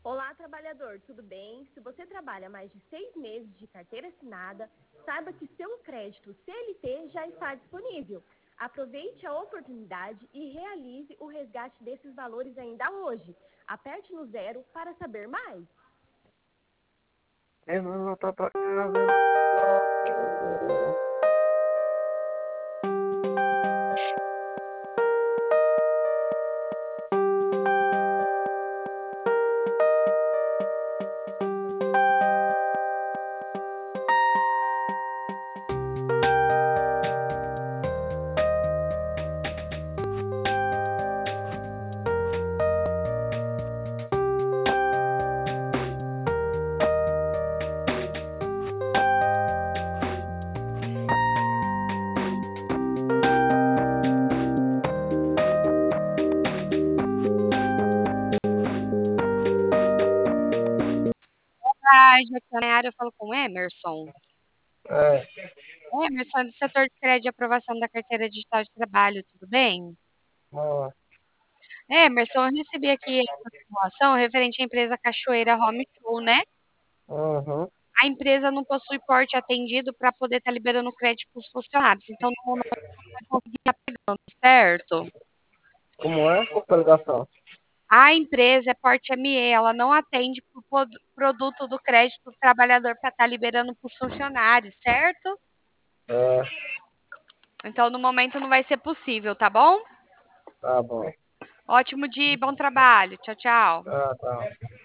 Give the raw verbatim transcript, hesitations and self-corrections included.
Olá, trabalhador, tudo bem? Se você trabalha mais de seis meses de carteira assinada, saiba que seu crédito C L T já está disponível. Aproveite a oportunidade e realize o resgate desses valores ainda hoje. Aperte no zero para saber mais. Eu vou voltar pra casa. tarde, aqui na área eu falo com o Emerson. É, Emerson, é do setor de crédito e aprovação da carteira digital de trabalho, tudo bem? boa. Emerson, eu recebi aqui a informação referente à empresa Cachoeira Home Show, né? Uhum. A empresa não possui porte atendido para poder estar liberando crédito para os funcionários, então no momento não vai conseguir estar pegando, certo? Como é? Desculpa a ligação. A empresa é porte M E, ela não atende para o produto do crédito do trabalhador para estar liberando para os funcionários, certo? É, Então no momento não vai ser possível, tá bom? tá bom. Ótimo dia e bom trabalho. Tchau, tchau. Tá, tá.